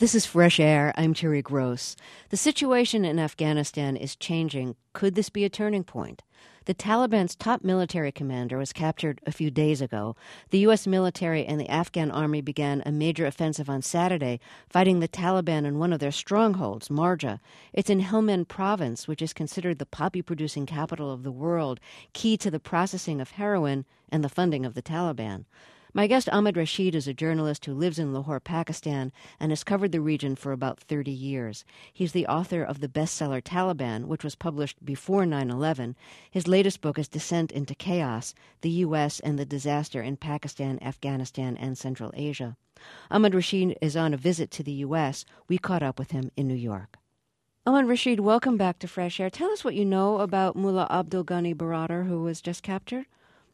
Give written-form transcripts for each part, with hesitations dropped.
This is Fresh Air. I'm Terry Gross. The situation in Afghanistan is changing. Could this be a turning point? The Taliban's top military commander was captured a few days ago. The U.S. military and the Afghan army began a major offensive on Saturday, fighting the Taliban in one of their strongholds, Marja. It's in Helmand province, which is considered the poppy-producing capital of the world, key to the processing of heroin and the funding of the Taliban. My guest Ahmed Rashid is a journalist who lives in Lahore, Pakistan, and has covered the region for about 30 years. He's the author of the bestseller Taliban, which was published before 9/11. His latest book is Descent into Chaos, the U.S. and the Disaster in Pakistan, Afghanistan, and Central Asia. Ahmed Rashid is on a visit to the U.S. We caught up with him in New York. Ahmed Rashid, welcome back to Fresh Air. Tell us what you know about Mullah Abdul Ghani Baradar, who was just captured.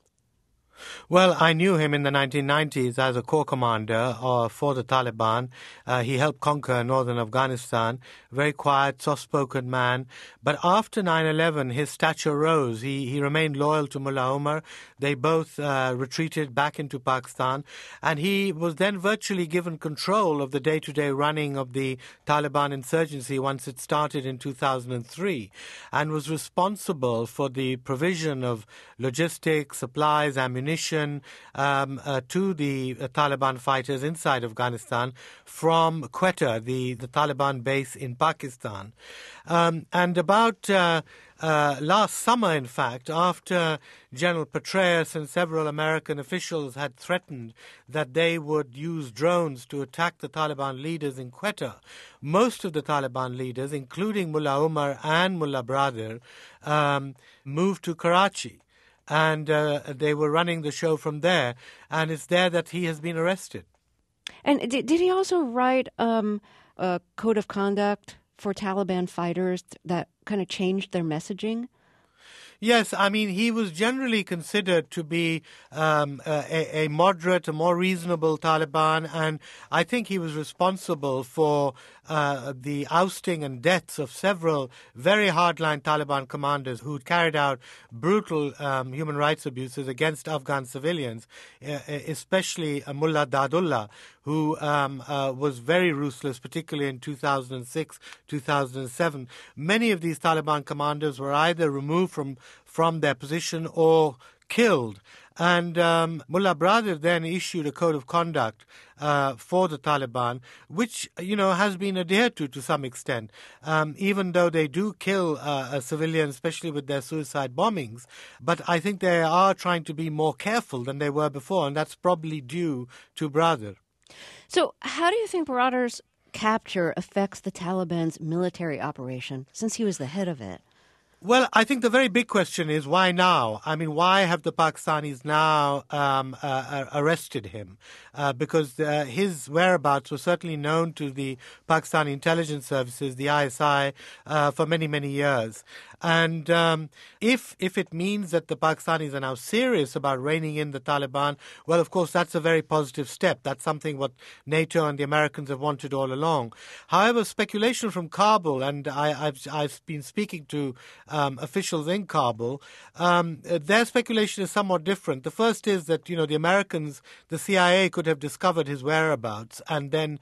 Well, I knew him in the 1990s as a corps commander for the Taliban. He helped conquer northern Afghanistan. Very quiet, soft-spoken man. But after 9/11, his stature rose. He remained loyal to Mullah Omar. They both retreated back into Pakistan. And he was then virtually given control of the day-to-day running of the Taliban insurgency once it started in 2003, and was responsible for the provision of logistics, supplies, ammunition, to the Taliban fighters inside Afghanistan from Quetta, the Taliban base in Pakistan. And about last summer, in fact, after General Petraeus and several American officials had threatened that they would use drones to attack the Taliban leaders in Quetta, most of the Taliban leaders, including Mullah Omar and Mullah Baradar, moved to Karachi. And they were running the show from there, and it's there that he has been arrested. And did he also write a code of conduct for Taliban fighters that kind of changed their messaging? Yes, I mean, he was generally considered to be a moderate, a more reasonable Taliban, and I think he was responsible for the ousting and deaths of several very hardline Taliban commanders who carried out brutal human rights abuses against Afghan civilians, especially Mullah Dadullah, who was very ruthless, particularly in 2006, 2007. Many of these Taliban commanders were either removed from their position or killed. And Mullah Baradar then issued a code of conduct for the Taliban, which, has been adhered to some extent. Even though they do kill civilians, especially with their suicide bombings. But I think they are trying to be more careful than they were before, and that's probably due to Baradar. So how do you think Baradar's capture affects the Taliban's military operation, since he was the head of it? Well, I think the very big question is why now? I mean, why have the Pakistanis now arrested him? Because his whereabouts were certainly known to the Pakistani intelligence services, the ISI, for many, many years. And if it means that the Pakistanis are now serious about reining in the Taliban, well, of course, that's a very positive step. That's something what NATO and the Americans have wanted all along. However, speculation from Kabul, and I've been speaking to officials in Kabul, their speculation is somewhat different. The first is that, the Americans, the CIA could have discovered his whereabouts and then,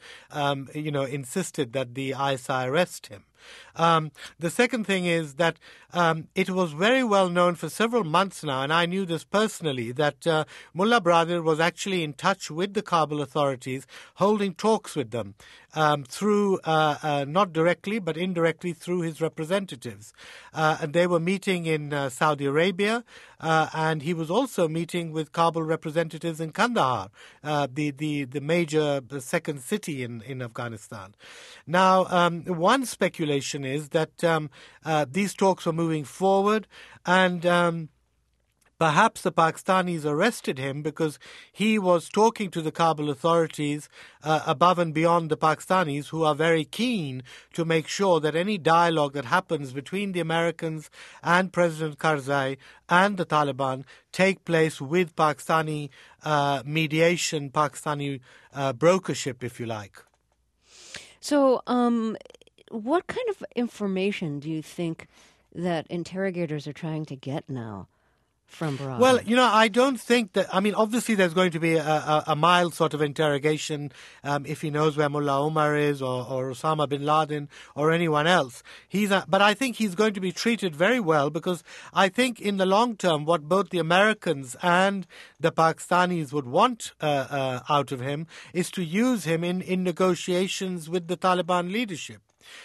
insisted that the ISI arrest him. The second thing is that it was very well known for several months now, and I knew this personally, that Mullah Baradar was actually in touch with the Kabul authorities, holding talks with them through, not directly, but indirectly through his representatives. And they were meeting in Saudi Arabia, and he was also meeting with Kabul representatives in Kandahar, the major second city in Afghanistan. Now, one speculation is that these talks were moving forward, and perhaps the Pakistanis arrested him because he was talking to the Kabul authorities above and beyond the Pakistanis, who are very keen to make sure that any dialogue that happens between the Americans and President Karzai and the Taliban take place with Pakistani mediation, Pakistani brokership, if you like. So, what kind of information do you think that interrogators are trying to get now? from Baradar? Well, I don't think that. I mean, obviously, there's going to be a mild sort of interrogation if he knows where Mullah Omar is, or Osama bin Laden, or anyone else. But I think he's going to be treated very well, because I think in the long term, what both the Americans and the Pakistanis would want out of him is to use him in negotiations with the Taliban leadership.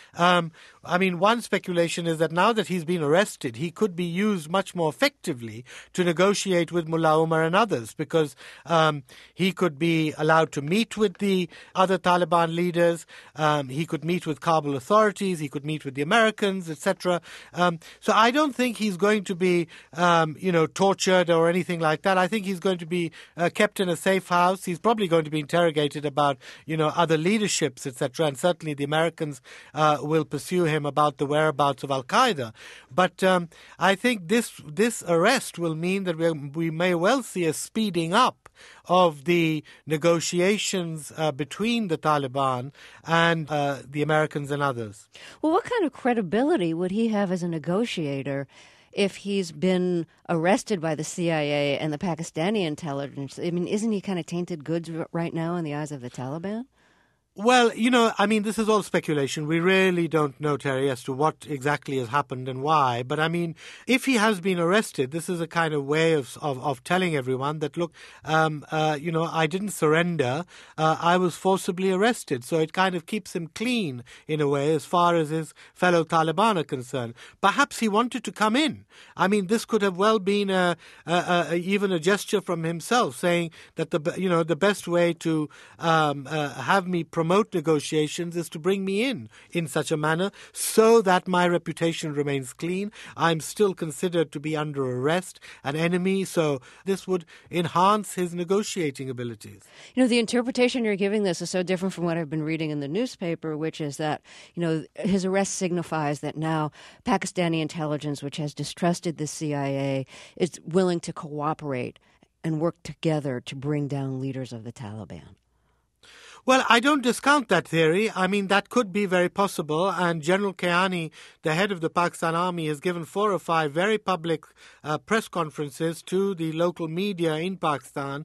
I mean, one speculation is that now that he's been arrested, he could be used much more effectively to negotiate with Mullah Omar and others, because he could be allowed to meet with the other Taliban leaders, he could meet with Kabul authorities, he could meet with the Americans, etc. So I don't think he's going to be, tortured or anything like that. I think he's going to be kept in a safe house. He's probably going to be interrogated about, other leaderships, etc. And certainly the Americans will pursue him about the whereabouts of Al-Qaeda. But I think this arrest will mean that we may well see a speeding up of the negotiations between the Taliban and the Americans and others. Well, what kind of credibility would he have as a negotiator if he's been arrested by the CIA and the Pakistani intelligence? I mean, isn't he kind of tainted goods right now in the eyes of the Taliban? Well, I mean, this is all speculation. We really don't know, Terry, as to what exactly has happened and why. But I mean, if he has been arrested, this is a kind of way of telling everyone that, look, I didn't surrender. I was forcibly arrested. So it kind of keeps him clean in a way as far as his fellow Taliban are concerned. Perhaps he wanted to come in. I mean, this could have well been even a gesture from himself, saying that the best way to have me promote negotiations is to bring me in such a manner so that my reputation remains clean. I'm still considered to be under arrest, an enemy, so this would enhance his negotiating abilities. The interpretation you're giving this is so different from what I've been reading in the newspaper, which is that, his arrest signifies that now Pakistani intelligence, which has distrusted the CIA, is willing to cooperate and work together to bring down leaders of the Taliban. Well, I don't discount that theory. I mean, that could be very possible. And General Kayani, the head of the Pakistan Army, has given 4 or 5 very public press conferences to the local media in Pakistan,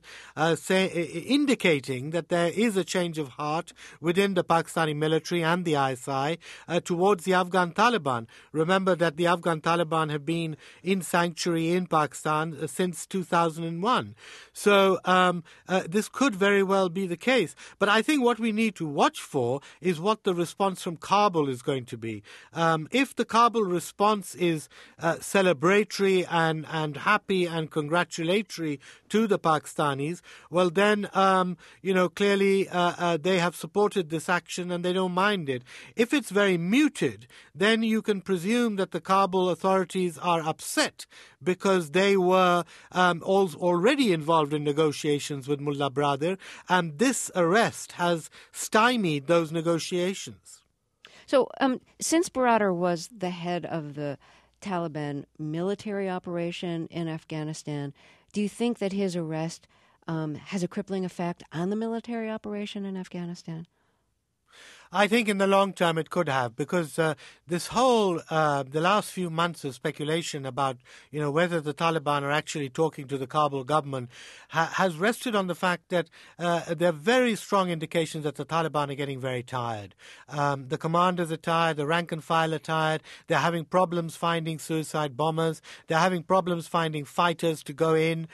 indicating that there is a change of heart within the Pakistani military and the ISI towards the Afghan Taliban. Remember that the Afghan Taliban have been in sanctuary in Pakistan since 2001. So this could very well be the case. But I think what we need to watch for is what the response from Kabul is going to be. If the Kabul response is celebratory and happy and congratulatory to the Pakistanis, well then, clearly they have supported this action and they don't mind it. If it's very muted, then you can presume that the Kabul authorities are upset because they were already involved in negotiations with Mullah Baradar, and this arrest has stymied those negotiations. So since Baradar was the head of the Taliban military operation in Afghanistan, do you think that his arrest has a crippling effect on the military operation in Afghanistan? I think in the long term it could have, because this whole, the last few months of speculation about, whether the Taliban are actually talking to the Kabul government has rested on the fact that there are very strong indications that the Taliban are getting very tired. The commanders are tired, the rank and file are tired, they're having problems finding suicide bombers, they're having problems finding fighters to go in.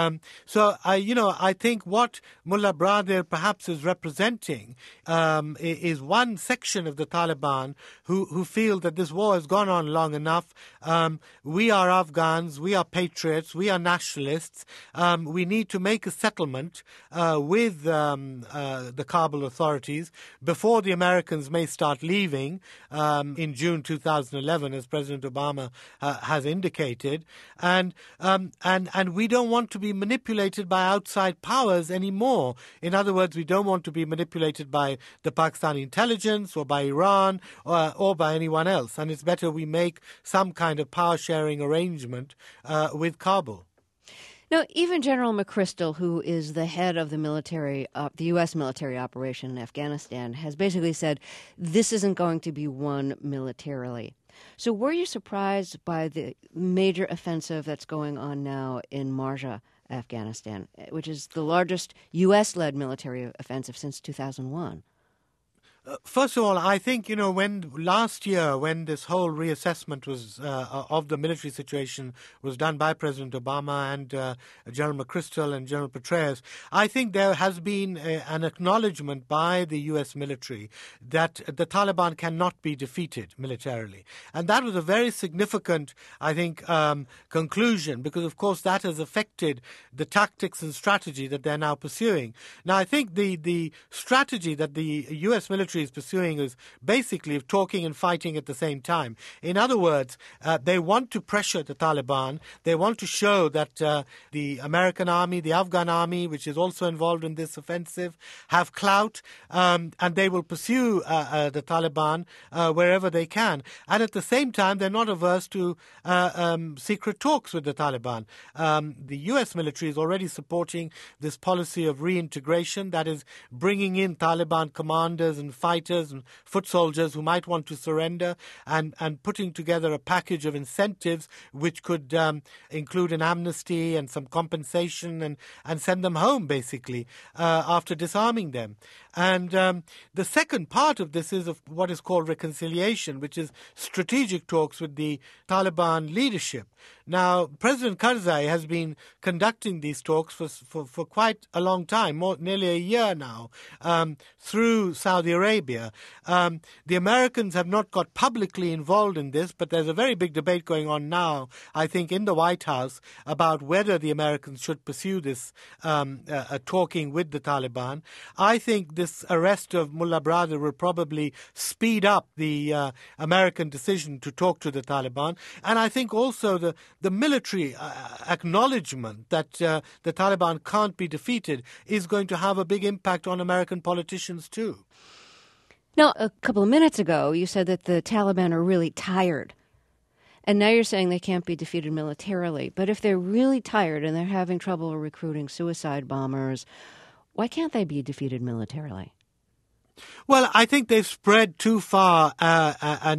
I think what Mullah Baradar perhaps is representing is one section of the Taliban who feel that this war has gone on long enough. We are Afghans, we are patriots, we are nationalists. We need to make a settlement with the Kabul authorities before the Americans may start leaving in June 2011, as President Obama has indicated. And we don't want to be manipulated by outside powers anymore. In other words, we don't want to be manipulated by the Pakistani intelligence or by Iran or by anyone else. And it's better we make some kind of power-sharing arrangement with Kabul. Now, even General McChrystal, who is the head of the military, the U.S. military operation in Afghanistan, has basically said this isn't going to be won militarily. So were you surprised by the major offensive that's going on now in Marja, Afghanistan, which is the largest U.S.-led military offensive since 2001? First of all, I think, when last year, when this whole reassessment was of the military situation was done by President Obama and General McChrystal and General Petraeus, I think there has been an acknowledgement by the U.S. military that the Taliban cannot be defeated militarily. And that was a very significant, I think, conclusion, because, of course, that has affected the tactics and strategy that they're now pursuing. Now, I think the strategy that the U.S. military is pursuing is basically of talking and fighting at the same time. In other words, they want to pressure the Taliban. They want to show that the American army, the Afghan army, which is also involved in this offensive, have clout, and they will pursue the Taliban wherever they can. And at the same time, they're not averse to secret talks with the Taliban. The U.S. military is already supporting this policy of reintegration, that is, bringing in Taliban commanders and fighters and foot soldiers who might want to surrender, and putting together a package of incentives which could include an amnesty and some compensation and send them home, basically, after disarming them. And the second part of this is of what is called reconciliation, which is strategic talks with the Taliban leadership. Now, President Karzai has been conducting these talks for quite a long time, nearly a year now, through Saudi Arabia. The Americans have not got publicly involved in this, but there's a very big debate going on now, I think, in the White House about whether the Americans should pursue this talking with the Taliban. I think this arrest of Mullah Baradar will probably speed up the American decision to talk to the Taliban. And I think also the military acknowledgement that the Taliban can't be defeated is going to have a big impact on American politicians too. Now, a couple of minutes ago, you said that the Taliban are really tired. And now you're saying they can't be defeated militarily. But if they're really tired and they're having trouble recruiting suicide bombers, why can't they be defeated militarily? Well, I think they've spread too far they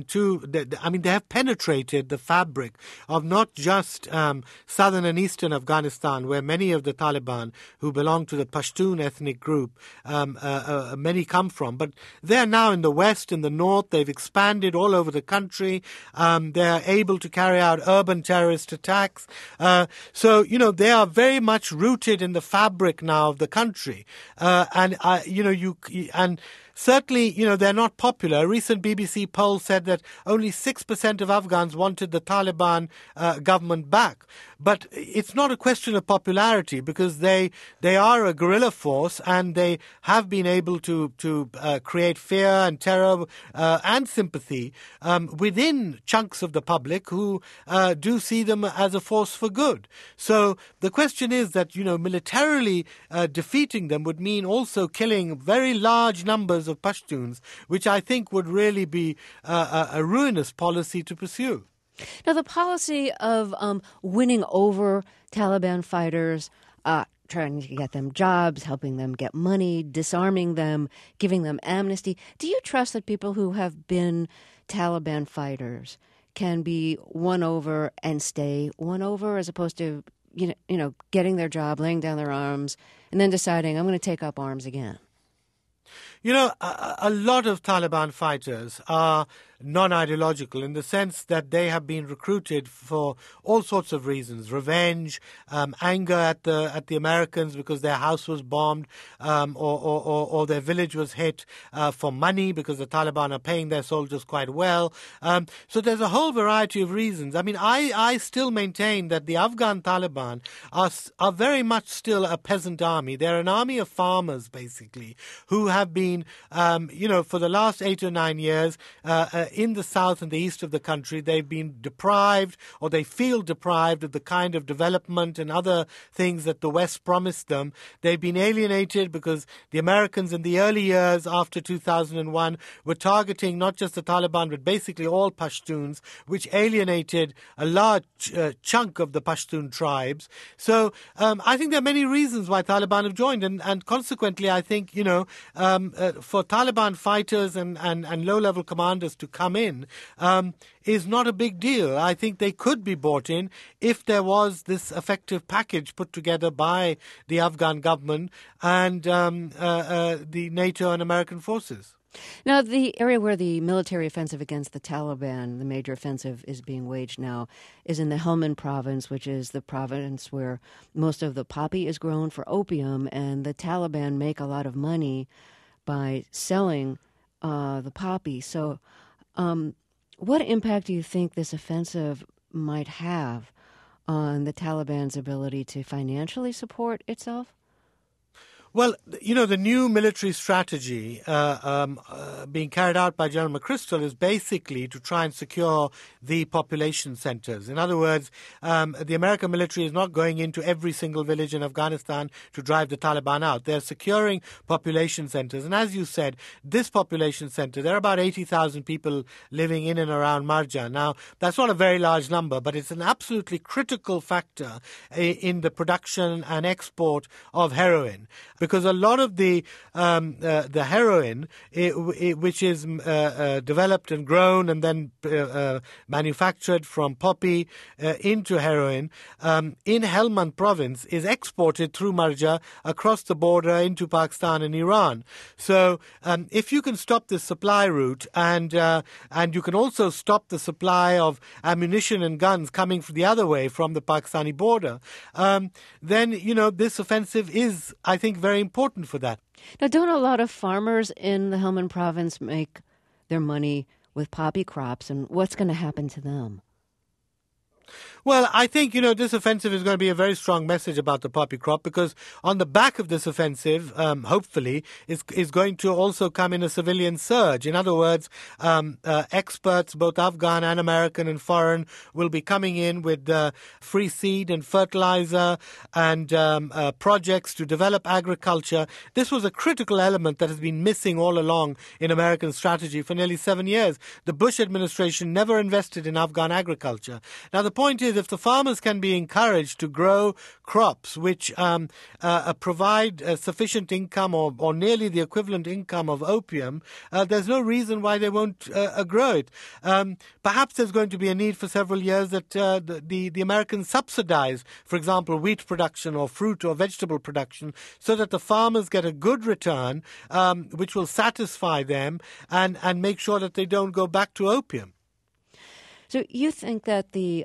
have penetrated the fabric of not just southern and eastern Afghanistan, where many of the Taliban who belong to the Pashtun ethnic group, many come from. But they're now in the west, in the north. They've expanded all over the country. They're able to carry out urban terrorist attacks. So, they are very much rooted in the fabric now of the country. Certainly, they're not popular. A recent BBC poll said that only 6% of Afghans wanted the Taliban government back. But it's not a question of popularity, because they are a guerrilla force, and they have been able to create fear and terror and sympathy within chunks of the public who do see them as a force for good. So the question is that, militarily defeating them would mean also killing very large numbers of Pashtuns, which I think would really be a ruinous policy to pursue. Now, the policy of winning over Taliban fighters, trying to get them jobs, helping them get money, disarming them, giving them amnesty, do you trust that people who have been Taliban fighters can be won over and stay won over, as opposed to getting their job, laying down their arms, and then deciding, I'm going to take up arms again? A lot of Taliban fighters are non-ideological in the sense that they have been recruited for all sorts of reasons: revenge, anger at the Americans because their house was bombed, or their village was hit, for money because the Taliban are paying their soldiers quite well. So there's a whole variety of reasons. I mean, I still maintain that the Afghan Taliban are very much still a peasant army. They're an army of farmers, basically, who have been, for the last 8 or 9 years, in the south and the east of the country, they've been deprived, or they feel deprived, of the kind of development and other things that the West promised them. They've been alienated because the Americans in the early years after 2001 were targeting not just the Taliban, but basically all Pashtuns, which alienated a large chunk of the Pashtun tribes. So I think there are many reasons why Taliban have joined, and consequently, I think, for Taliban fighters and low-level commanders to come in is not a big deal. I think they could be brought in if there was this effective package put together by the Afghan government and the NATO and American forces. Now, the area where the military offensive against the Taliban, the major offensive, is being waged now is in the Helmand province, which is the province where most of the poppy is grown for opium, and the Taliban make a lot of money by selling the poppy. So what impact do you think this offensive might have on the Taliban's ability to financially support itself? Well, the new military strategy being carried out by General McChrystal is basically to try and secure the population centers. In other words, the American military is not going into every single village in Afghanistan to drive the Taliban out. They're securing population centers. And as you said, this population center, there are about 80,000 people living in and around Marja. Now, that's not a very large number, but it's an absolutely critical factor in the production and export of heroin. Because a lot of the heroin, which is developed and grown and then manufactured from poppy into heroin, in Helmand province is exported through Marja across the border into Pakistan and Iran. So if you can stop this supply route and you can also stop the supply of ammunition and guns coming from the other way from the Pakistani border, then, this offensive is, I think, very important for that. Now, don't a lot of farmers in the Helmand province make their money with poppy crops, and what's going to happen to them? Well, I think, this offensive is going to be a very strong message about the poppy crop, because on the back of this offensive, hopefully, is going to also come in a civilian surge. In other words, experts, both Afghan and American and foreign, will be coming in with free seed and fertilizer and projects to develop agriculture. This was a critical element that has been missing all along in American strategy for nearly 7 years. The Bush administration never invested in Afghan agriculture. Now, the point is, if the farmers can be encouraged to grow crops which provide sufficient income or nearly the equivalent income of opium, there's no reason why they won't grow it. Perhaps there's going to be a need for several years that the Americans subsidize, for example, wheat production or fruit or vegetable production, so that the farmers get a good return which will satisfy them and make sure that they don't go back to opium. So you think that the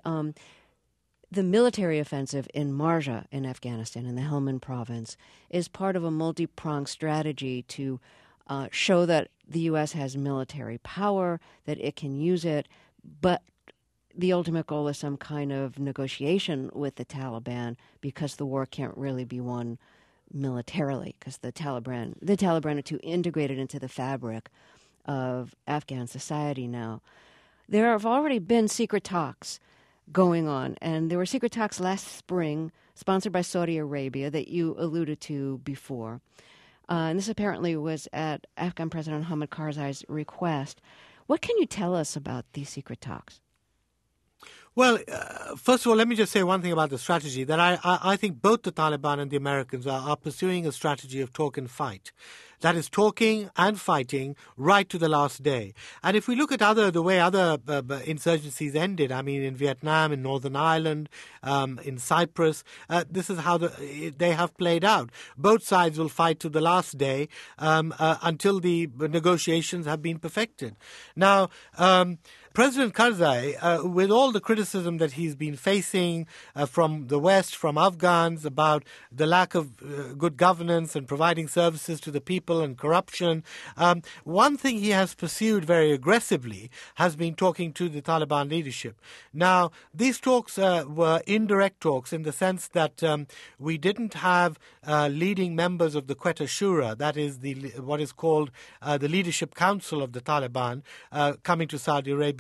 military offensive in Marja in Afghanistan, in the Helmand province, is part of a multi-pronged strategy to show that the U.S. has military power, that it can use it, but the ultimate goal is some kind of negotiation with the Taliban, because the war can't really be won militarily, because the Taliban are too integrated into the fabric of Afghan society now. There have already been secret talks going on, and there were secret talks last spring sponsored by Saudi Arabia that you alluded to before. And this apparently was at Afghan President Hamid Karzai's request. What can you tell us about these secret talks? Well, first of all, let me just say one thing about the strategy, that I think both the Taliban and the Americans are pursuing a strategy of talk and fight. That is, talking and fighting right to the last day. And if we look at the way other insurgencies ended, I mean, in Vietnam, in Northern Ireland, in Cyprus, this is how they have played out. Both sides will fight to the last day until the negotiations have been perfected. Now, President Karzai, with all the criticism that he's been facing from the West, from Afghans, about the lack of good governance and providing services to the people and corruption, one thing he has pursued very aggressively has been talking to the Taliban leadership. Now, these talks were indirect talks in the sense that we didn't have leading members of the Quetta Shura, that is what is called the Leadership Council of the Taliban, coming to Saudi Arabia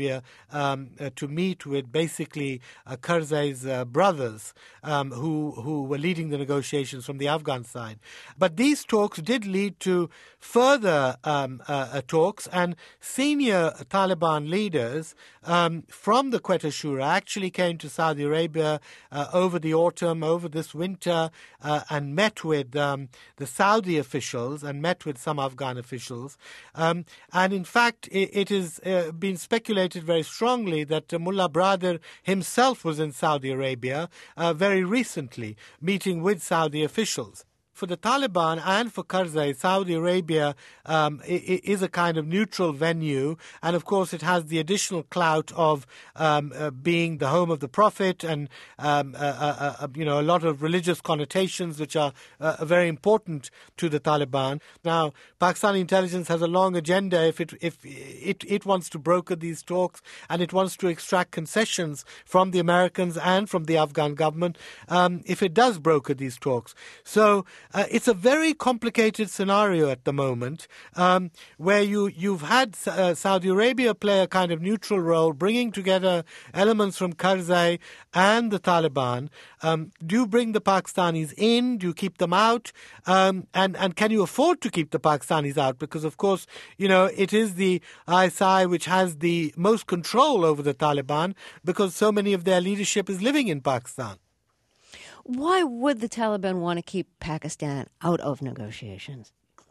Arabia to meet with basically Karzai's brothers who were leading the negotiations from the Afghan side. But these talks did lead to further talks, and senior Taliban leaders from the Quetta Shura actually came to Saudi Arabia over the autumn, over this winter, and met with the Saudi officials and met with some Afghan officials. And in fact, it has been speculated very strongly that Mullah Baradar himself was in Saudi Arabia very recently, meeting with Saudi officials. For the Taliban and for Karzai, Saudi Arabia is a kind of neutral venue, and of course it has the additional clout of being the home of the Prophet, and a lot of religious connotations which are very important to the Taliban. Now, Pakistani intelligence has a long agenda. If it wants to broker these talks and it wants to extract concessions from the Americans and from the Afghan government, if it does broker these talks. So it's a very complicated scenario at the moment, where you've had Saudi Arabia play a kind of neutral role, bringing together elements from Karzai and the Taliban. Do you bring the Pakistanis in? Do you keep them out? And can you afford to keep the Pakistanis out? Because, of course, it is the ISI which has the most control over the Taliban, because so many of their leadership is living in Pakistan. Why would the Taliban want to keep Pakistan out of negotiations?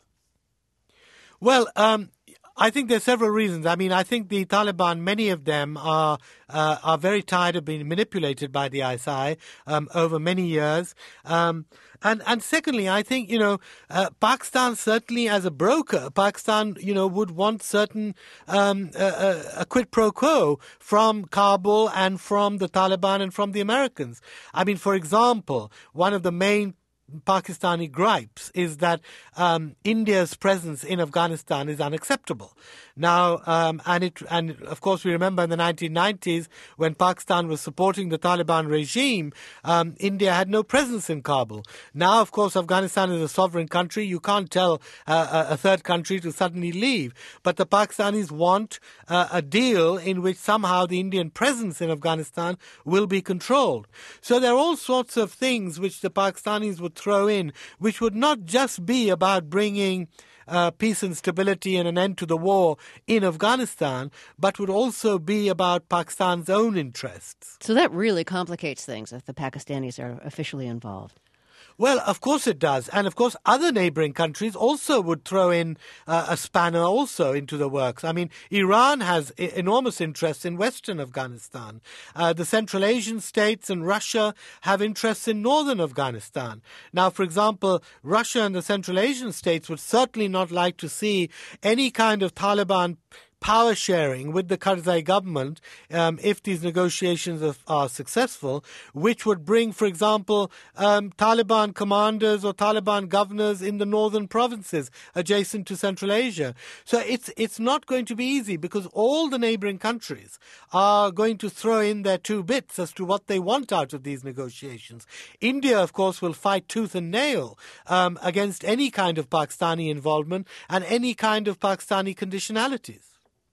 Well, I think there's several reasons. I mean, I think the Taliban, many of them are very tired of being manipulated by the ISI over many years. And secondly, I think, Pakistan certainly as a broker, Pakistan, would want certain a quid pro quo from Kabul and from the Taliban and from the Americans. I mean, for example, one of the main Pakistani gripes is that India's presence in Afghanistan is unacceptable. Now, and of course we remember in the 1990s when Pakistan was supporting the Taliban regime, India had no presence in Kabul. Now, of course, Afghanistan is a sovereign country. You can't tell a third country to suddenly leave. But the Pakistanis want a deal in which somehow the Indian presence in Afghanistan will be controlled. So there are all sorts of things which the Pakistanis would throw in, which would not just be about bringing peace and stability and an end to the war in Afghanistan, but would also be about Pakistan's own interests. So that really complicates things if the Pakistanis are officially involved. Well, of course it does. And of course, other neighboring countries also would throw in a spanner also into the works. I mean, Iran has enormous interests in Western Afghanistan. The Central Asian states and Russia have interests in northern Afghanistan. Now, for example, Russia and the Central Asian states would certainly not like to see any kind of Taliban power sharing with the Karzai government if these negotiations are successful, which would bring, for example, Taliban commanders or Taliban governors in the northern provinces adjacent to Central Asia. So it's not going to be easy, because all the neighboring countries are going to throw in their two bits as to what they want out of these negotiations. India, of course, will fight tooth and nail against any kind of Pakistani involvement and any kind of Pakistani conditionalities.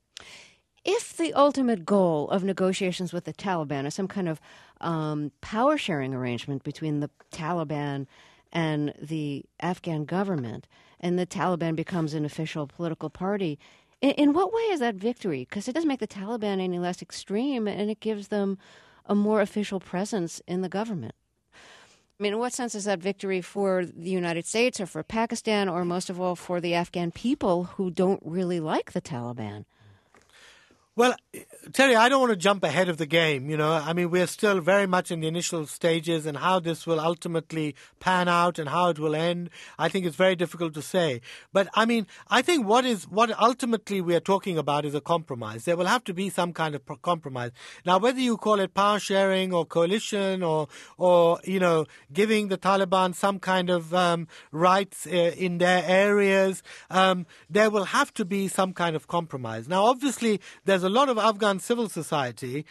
If the ultimate goal of negotiations with the Taliban is some kind of power-sharing arrangement between the Taliban and the Afghan government, and the Taliban becomes an official political party, in what way is that victory? Because it doesn't make the Taliban any less extreme, and it gives them a more official presence in the government. I mean, in what sense is that victory for the United States or for Pakistan, or most of all for the Afghan people who don't really like the Taliban? Well, Terry, I don't want to jump ahead of the game, I mean, we're still very much in the initial stages, and how this will ultimately pan out and how it will end, I think it's very difficult to say. But, I mean, I think what ultimately we are talking about is a compromise. There will have to be some kind of compromise. Now, whether you call it power sharing or coalition or giving the Taliban some kind of rights in their areas, there will have to be some kind of compromise. Now, obviously, there's a a lot of Afghan civil society,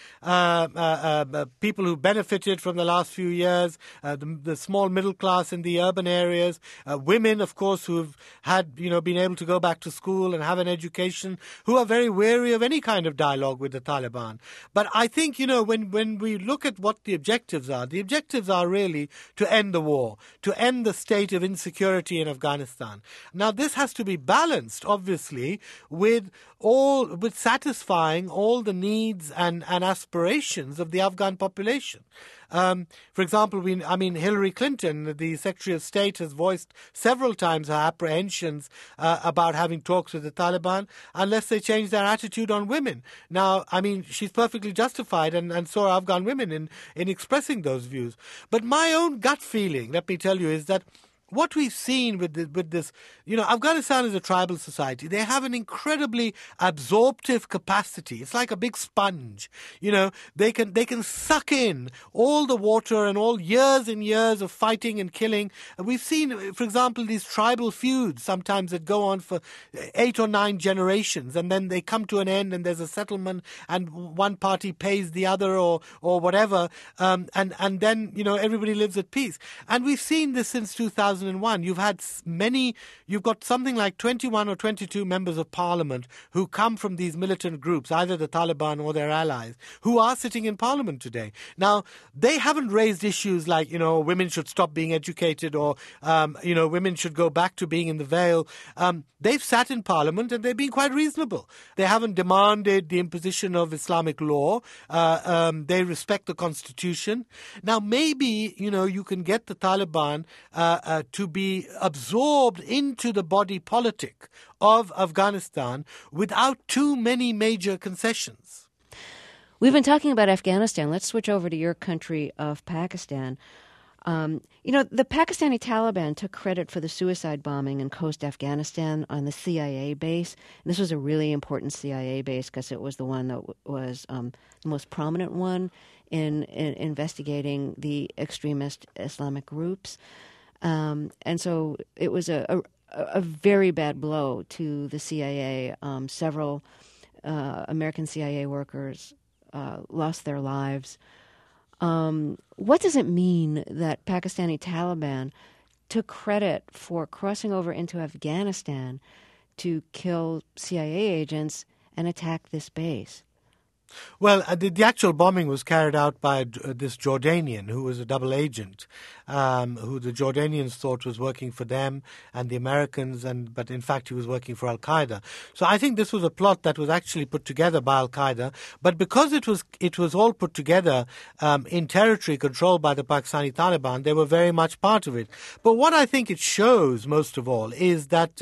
people who benefited from the last few years, the small middle class in the urban areas, women, of course, who've had, been able to go back to school and have an education, who are very wary of any kind of dialogue with the Taliban. But I think, when we look at what the objectives are really to end the war, to end the state of insecurity in Afghanistan. Now, this has to be balanced, obviously, with satisfying all the needs and aspirations of the Afghan population. For example, Hillary Clinton, the Secretary of State, has voiced several times her apprehensions about having talks with the Taliban unless they change their attitude on women. Now, she's perfectly justified, and so are Afghan women in expressing those views. But my own gut feeling, let me tell you, is that what we've seen with this, Afghanistan is a tribal society. They have an incredibly absorptive capacity. It's like a big sponge. They can suck in all the water and all years and years of fighting and killing. We've seen, for example, these tribal feuds sometimes that go on for 8 or 9 generations, and then they come to an end and there's a settlement and one party pays the other or whatever, and then, everybody lives at peace. And we've seen this since 2001. You've got something like 21 or 22 members of parliament who come from these militant groups, either the Taliban or their allies, who are sitting in parliament today. Now, they haven't raised issues like, women should stop being educated or, women should go back to being in the veil. They've sat in parliament and they've been quite reasonable. They haven't demanded the imposition of Islamic law. They respect the constitution. Now, maybe, you can get the Taliban to be absorbed into the body politic of Afghanistan without too many major concessions. We've been talking about Afghanistan. Let's switch over to your country of Pakistan. The Pakistani Taliban took credit for the suicide bombing in Khost, Afghanistan on the CIA base. And this was a really important CIA base because it was the one that was the most prominent one in investigating the extremist Islamic groups. And so it was a very bad blow to the CIA. Several American CIA workers lost their lives. What does it mean that Pakistani Taliban took credit for crossing over into Afghanistan to kill CIA agents and attack this base? Well, the actual bombing was carried out by this Jordanian who was a double agent, who the Jordanians thought was working for them and the Americans, but in fact he was working for Al-Qaeda. So I think this was a plot that was actually put together by Al-Qaeda, but because it was all put together in territory controlled by the Pakistani Taliban, they were very much part of it. But what I think it shows most of all is that,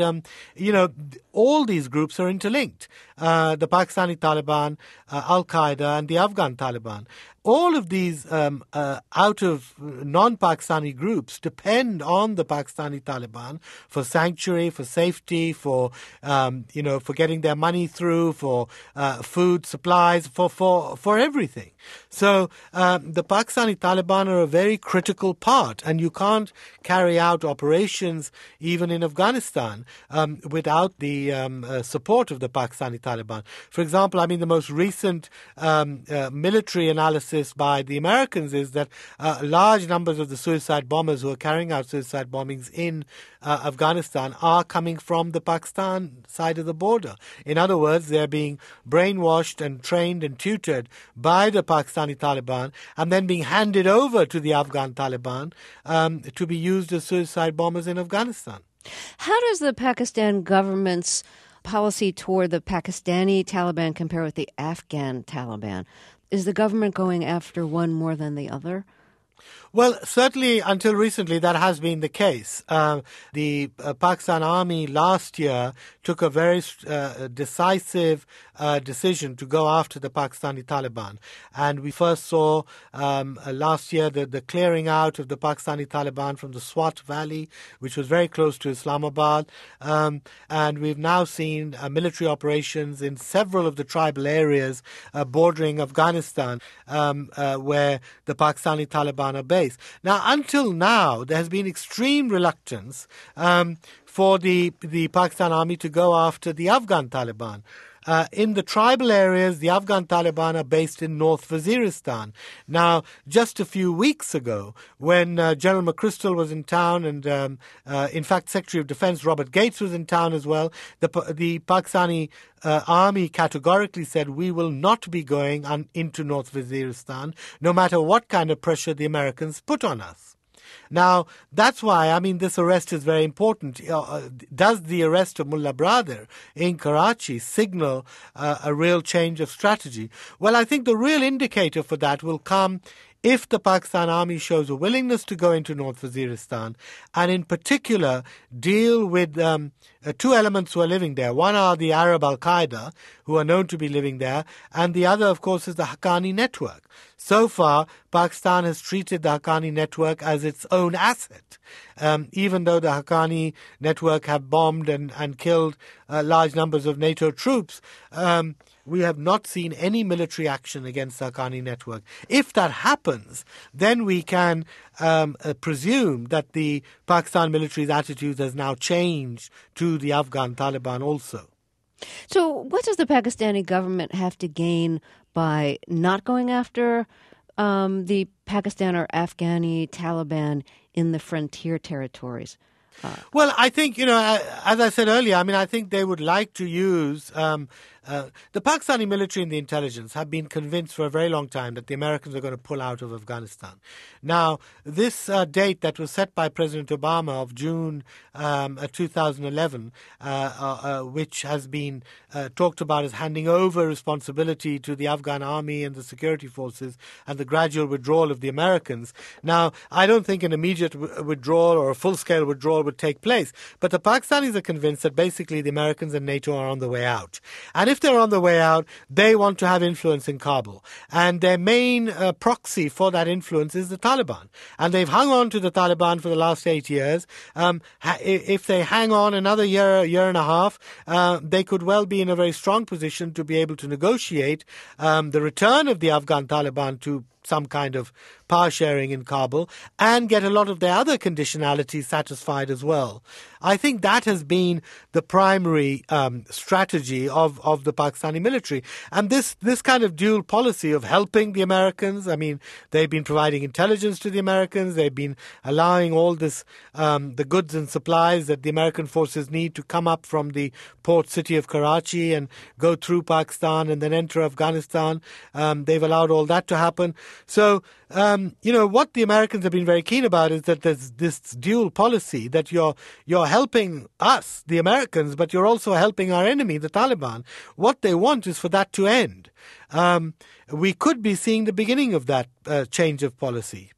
all these groups are interlinked. The Pakistani Taliban, Al-Qaeda and the Afghan Taliban. All of these out of non-Pakistani groups depend on the Pakistani Taliban for sanctuary, for safety, for getting their money through, for food supplies, for everything. So the Pakistani Taliban are a very critical part, and you can't carry out operations even in Afghanistan without the support of the Pakistani Taliban. For example, the most recent military analysis by the Americans is that large numbers of the suicide bombers who are carrying out suicide bombings in Afghanistan are coming from the Pakistan side of the border. In other words, they're being brainwashed and trained and tutored by the Pakistani Taliban and then being handed over to the Afghan Taliban to be used as suicide bombers in Afghanistan. How does the Pakistan government's policy toward the Pakistani Taliban compare with the Afghan Taliban? Is the government going after one more than the other? Well, certainly until recently that has been the case. The Pakistan Army last year took a very decisive decision to go after the Pakistani Taliban. And we first saw last year the clearing out of the Pakistani Taliban from the Swat Valley, which was very close to Islamabad. And we've now seen military operations in several of the tribal areas bordering Afghanistan where the Pakistani Taliban are based. Now, until now, there has been extreme reluctance for the Pakistan Army to go after the Afghan Taliban. In the tribal areas, the Afghan Taliban are based in North Waziristan. Now, just a few weeks ago, when General McChrystal was in town, and in fact, Secretary of Defense Robert Gates was in town as well, the Pakistani army categorically said, we will not be going into North Waziristan, no matter what kind of pressure the Americans put on us. Now, that's why, I mean, this arrest is very important. Does the arrest of Mullah Brother in Karachi signal a real change of strategy? Well, I think the real indicator for that will come if the Pakistan Army shows a willingness to go into North Waziristan, and in particular deal with two elements who are living there. One are the Arab Al-Qaeda, who are known to be living there, and the other, of course, is the Haqqani network. So far, Pakistan has treated the Haqqani network as its own asset, even though the Haqqani network have bombed and killed large numbers of NATO troops. We have not seen any military action against the Haqqani network. If that happens, then we can presume that the Pakistan military's attitude has now changed to the Afghan Taliban also. So what does the Pakistani government have to gain by not going after the Pakistan or Afghani Taliban in the frontier territories? Well, I think, as I said earlier, I mean, I think they would like to use the Pakistani military and the intelligence have been convinced for a very long time that the Americans are going to pull out of Afghanistan. Now, this date that was set by President Obama of June 2011, which has been talked about as handing over responsibility to the Afghan army and the security forces and the gradual withdrawal of the Americans. Now, I don't think an immediate withdrawal or a full-scale withdrawal would take place, but the Pakistanis are convinced that basically the Americans and NATO are on the way out. And if they're on the way out, they want to have influence in Kabul. And their main proxy for that influence is the Taliban. And they've hung on to the Taliban for the last 8 years. If they hang on another year and a half, they could well be in a very strong position to be able to negotiate the return of the Afghan Taliban to some kind of power sharing in Kabul and get a lot of their other conditionalities satisfied as well. I think that has been the primary strategy of the Pakistani military. And this kind of dual policy of helping the Americans, I mean, they've been providing intelligence to the Americans, they've been allowing all this, the goods and supplies that the American forces need to come up from the port city of Karachi and go through Pakistan and then enter Afghanistan. They've allowed all that to happen. So, what the Americans have been very keen about is that there's this dual policy that you're helping us, the Americans, but you're also helping our enemy, the Taliban. What they want is for that to end. We could be seeing the beginning of that change of policy.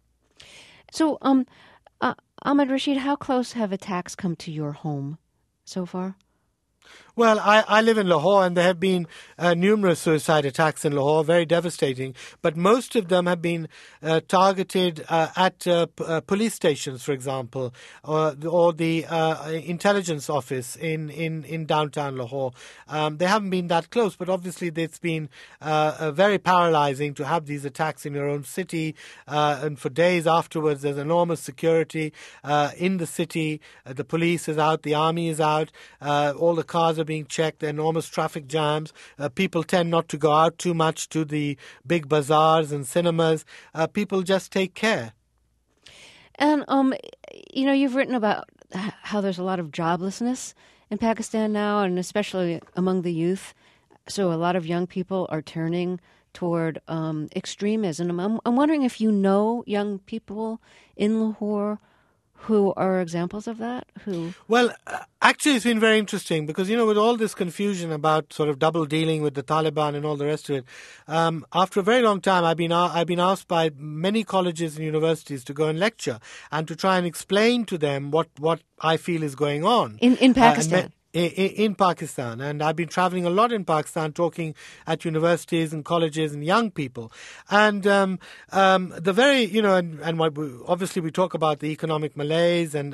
So, Ahmed Rashid, how close have attacks come to your home so far? Well, I live in Lahore, and there have been numerous suicide attacks in Lahore, very devastating. But most of them have been targeted at police stations, for example, or the intelligence office in downtown Lahore. They haven't been that close, but obviously it's been very paralyzing to have these attacks in your own city. And for days afterwards, there's enormous security in the city. The police is out, the army is out, all the cars are being checked, enormous traffic jams. People tend not to go out too much to the big bazaars and cinemas. People just take care. And, you've written about how there's a lot of joblessness in Pakistan now, and especially among the youth. So a lot of young people are turning toward extremism. I'm wondering if you know young people in Lahore who are examples of that? Well, actually, it's been very interesting because, with all this confusion about sort of double dealing with the Taliban and all the rest of it, after a very long time, I've been asked by many colleges and universities to go and lecture and to try and explain to them what I feel is going on. In Pakistan? In Pakistan, and I've been traveling a lot in Pakistan, talking at universities and colleges and young people, and the very and what obviously we talk about the economic malaise and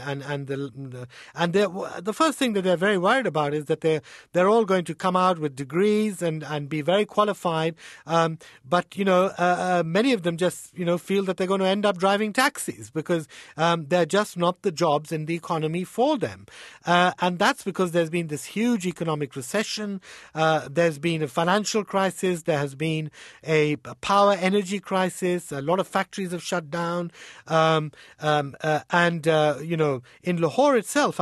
the first thing that they're very worried about is that they're all going to come out with degrees and be very qualified, but many of them just feel that they're going to end up driving taxis because they're just not the jobs in the economy for them, and that's because there's there's been this huge economic recession. There's been a financial crisis. There has been a power energy crisis. A lot of factories have shut down. In Lahore itself,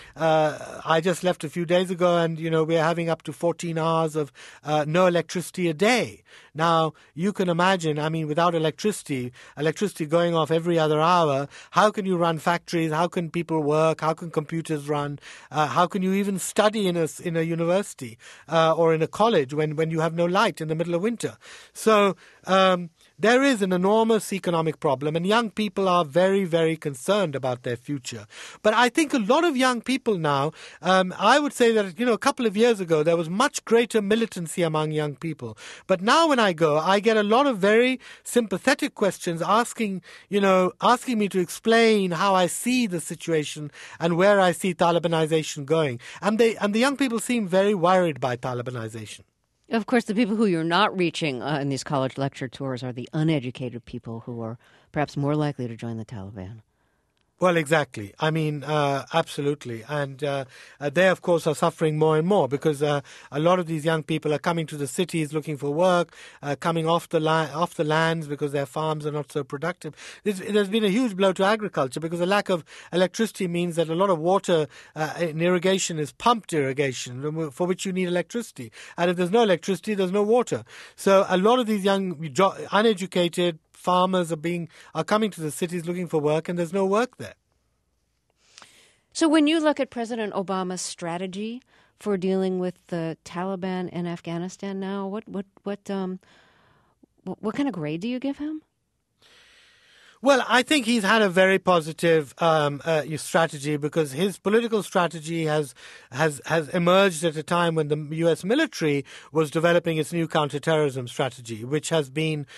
I just left a few days ago, and, we're having up to 14 hours of no electricity a day. Now, you can imagine, without electricity going off every other hour, how can you run factories? How can people work? How can computers run? How can you even study in a university or in a college when you have no light in the middle of winter? So there is an enormous economic problem, and young people are very, very concerned about their future. But I think a lot of young people now, I would say that, a couple of years ago, there was much greater militancy among young people. But now when I go, I get a lot of very sympathetic questions asking me to explain how I see the situation and where I see Talibanization going. And the young people seem very worried by Talibanization. Of course, the people who you're not reaching in these college lecture tours are the uneducated people who are perhaps more likely to join the Taliban. Well, exactly. Absolutely. And they, of course, are suffering more and more because a lot of these young people are coming to the cities looking for work, coming off the lands because their farms are not so productive. There's been a huge blow to agriculture because the lack of electricity means that a lot of water in irrigation is pumped irrigation, for which you need electricity. And if there's no electricity, there's no water. So a lot of these young, uneducated farmers are coming to the cities looking for work, and there's no work there. So when you look at President Obama's strategy for dealing with the Taliban in Afghanistan now, what kind of grade do you give him? Well, I think he's had a very positive strategy because his political strategy has emerged at a time when the U.S. military was developing its new counterterrorism strategy, which was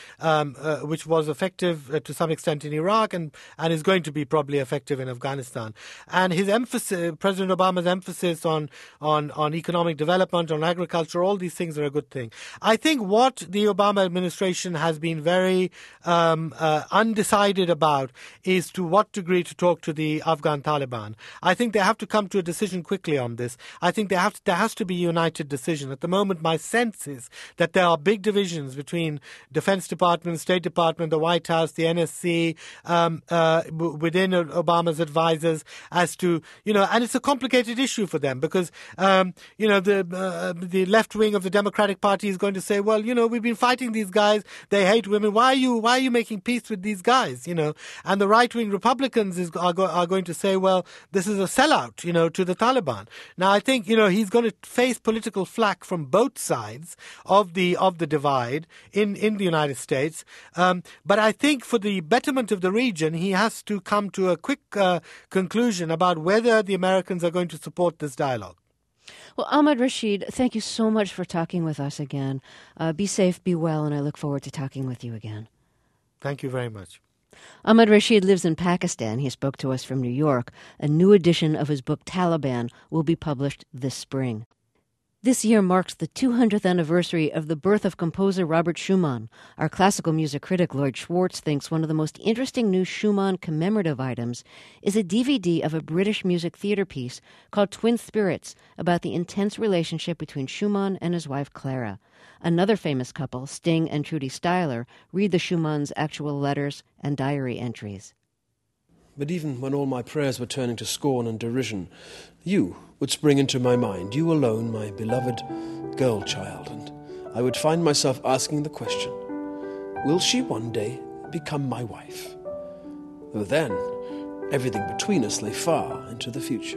effective to some extent in Iraq and is going to be probably effective in Afghanistan. And his emphasis, President Obama's emphasis on economic development, on agriculture, all these things are a good thing. I think what the Obama administration has been very undecided about is to what degree to talk to the Afghan Taliban. I think they have to come to a decision quickly on this. I think there has to be a united decision. At the moment, my sense is that there are big divisions between Defense Department, State Department, the White House, the NSC, within Obama's advisors as to, and it's a complicated issue for them because, the left wing of the Democratic Party is going to say, well, we've been fighting these guys. They hate women. Why are you making peace with these guys? And the right-wing Republicans are going to say, well, this is a sellout, to the Taliban. Now, I think, he's going to face political flack from both sides of the divide in the United States. But I think for the betterment of the region, he has to come to a quick conclusion about whether the Americans are going to support this dialogue. Well, Ahmed Rashid, thank you so much for talking with us again. Be safe, be well, and I look forward to talking with you again. Thank you very much. Ahmed Rashid lives in Pakistan. He spoke to us from New York. A new edition of his book, Taliban, will be published this spring. This year marks the 200th anniversary of the birth of composer Robert Schumann. Our classical music critic Lloyd Schwartz thinks one of the most interesting new Schumann commemorative items is a DVD of a British music theater piece called Twin Spirits about the intense relationship between Schumann and his wife Clara. Another famous couple, Sting and Trudy Styler, read the Schumann's actual letters and diary entries. But even when all my prayers were turning to scorn and derision, you would spring into my mind, you alone, my beloved girl child, and I would find myself asking the question, will she one day become my wife? Though then, everything between us lay far into the future.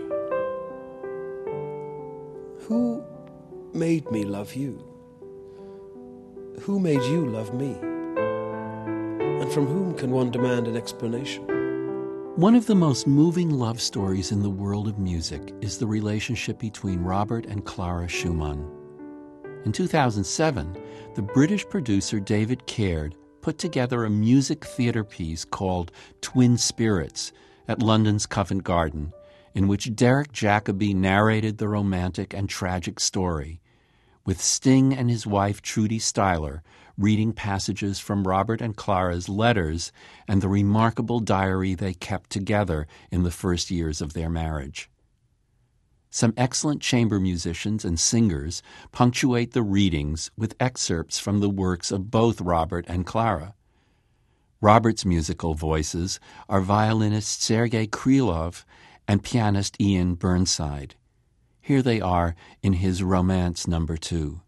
Who made me love you? Who made you love me? And from whom can one demand an explanation? One of the most moving love stories in the world of music is the relationship between Robert and Clara Schumann. In 2007, the British producer David Caird put together a music theater piece called Twin Spirits at London's Covent Garden, in which Derek Jacobi narrated the romantic and tragic story, with Sting and his wife Trudy Styler reading passages from Robert and Clara's letters and the remarkable diary they kept together in the first years of their marriage. Some excellent chamber musicians and singers punctuate the readings with excerpts from the works of both Robert and Clara. Robert's musical voices are violinist Sergei Krylov and pianist Ian Burnside. Here they are in his Romance No. 2.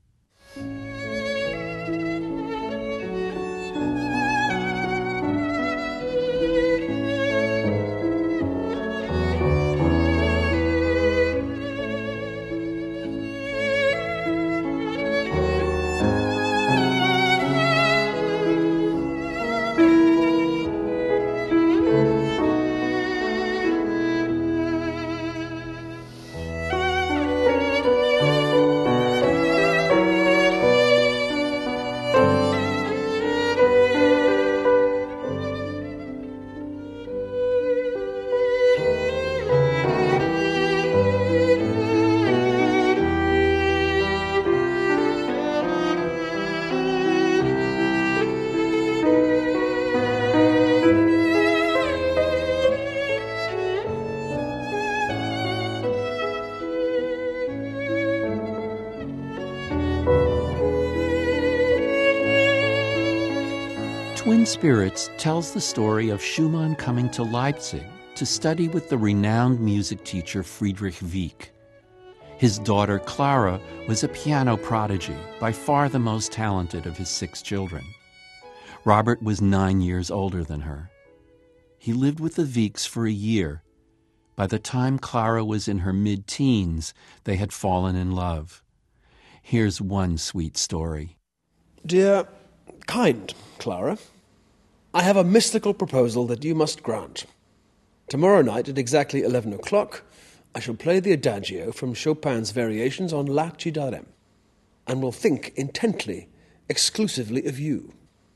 Twin Spirits tells the story of Schumann coming to Leipzig to study with the renowned music teacher Friedrich Wieck. His daughter Clara was a piano prodigy, by far the most talented of his 6 children. Robert was 9 years older than her. He lived with the Wiecks for a year. By the time Clara was in her mid-teens, they had fallen in love. Here's one sweet story. Dear, kind Clara, I have a mystical proposal that you must grant. Tomorrow night at exactly 11 o'clock, I shall play the Adagio from Chopin's Variations on La Ci darem, and will think intently, exclusively of you.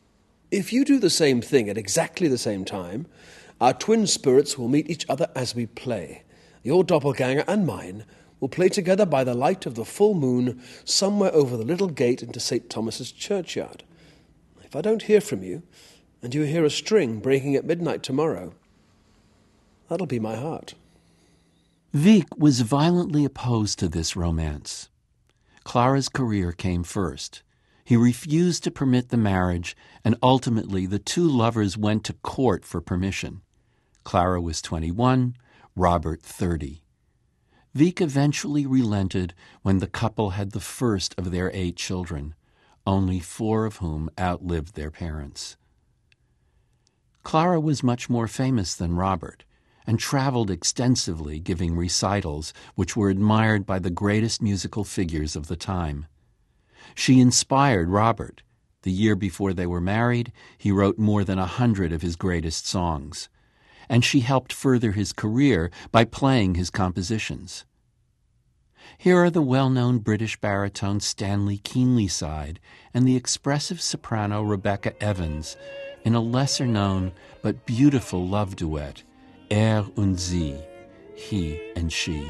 If you do the same thing at exactly the same time, our twin spirits will meet each other as we play. Your doppelganger and mine will play together by the light of the full moon somewhere over the little gate into St. Thomas's churchyard. If I don't hear from you, and you hear a string breaking at midnight tomorrow, that'll be my heart. Wieck was violently opposed to this romance. Clara's career came first. He refused to permit the marriage, and ultimately the 2 lovers went to court for permission. Clara was 21, Robert 30. Wieck eventually relented when the couple had the first of their 8 children, only 4 of whom outlived their parents. Clara was much more famous than Robert, and traveled extensively giving recitals which were admired by the greatest musical figures of the time. She inspired Robert. The year before they were married, he wrote more than 100 of his greatest songs, and she helped further his career by playing his compositions. Here are the well-known British baritone Stanley Keenlyside and the expressive soprano Rebecca Evans in a lesser-known but beautiful love duet, und sie, he and she.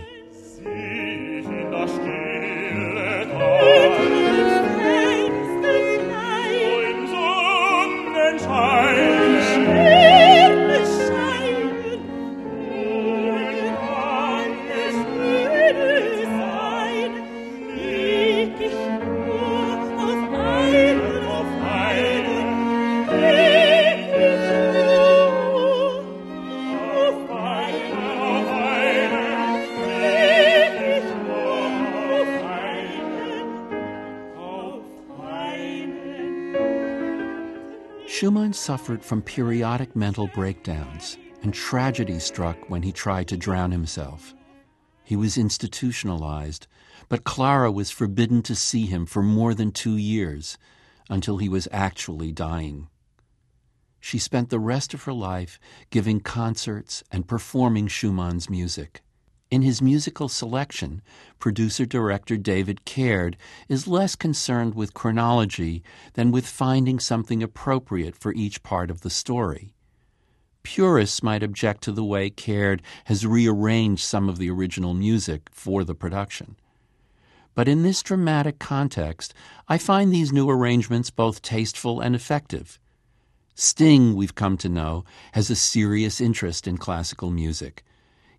Schumann suffered from periodic mental breakdowns, and tragedy struck when he tried to drown himself. He was institutionalized, but Clara was forbidden to see him for more than 2 years, until he was actually dying. She spent the rest of her life giving concerts and performing Schumann's music. In his musical selection, producer-director David Caird is less concerned with chronology than with finding something appropriate for each part of the story. Purists might object to the way Caird has rearranged some of the original music for the production. But in this dramatic context, I find these new arrangements both tasteful and effective. Sting, we've come to know, has a serious interest in classical music.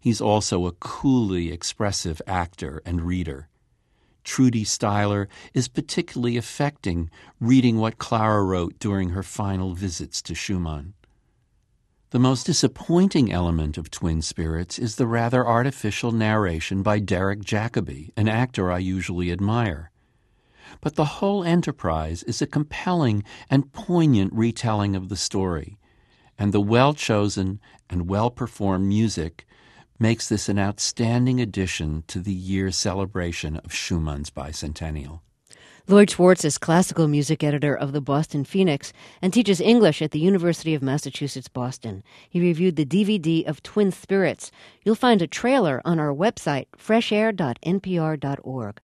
He's also a coolly expressive actor and reader. Trudy Styler is particularly affecting reading what Clara wrote during her final visits to Schumann. The most disappointing element of Twin Spirits is the rather artificial narration by Derek Jacobi, an actor I usually admire. But the whole enterprise is a compelling and poignant retelling of the story, and the well-chosen and well-performed music makes this an outstanding addition to the year's celebration of Schumann's bicentennial. Lloyd Schwartz is classical music editor of the Boston Phoenix and teaches English at the University of Massachusetts, Boston. He reviewed the DVD of Twin Spirits. You'll find a trailer on our website, freshair.npr.org.